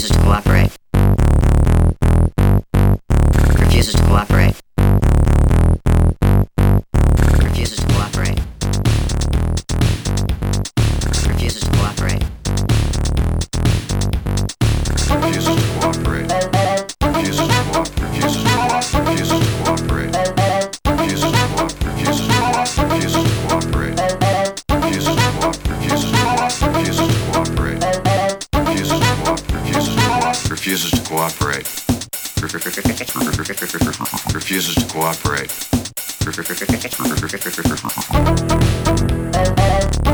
Refuses to cooperate. Refuses to cooperate. Refuses to cooperate. Refuses to cooperate. Refuses to cooperate. Refuses to cooperate. Refuses to cooperate. Refuses to cooperate. Refuses to cooperate. Refuses to cooperate. Refuses to cooperate. Refuses to cooperate. Refuses to cooperate. Refuses to cooperate. Refuses to cooperate. Refuses to cooperate.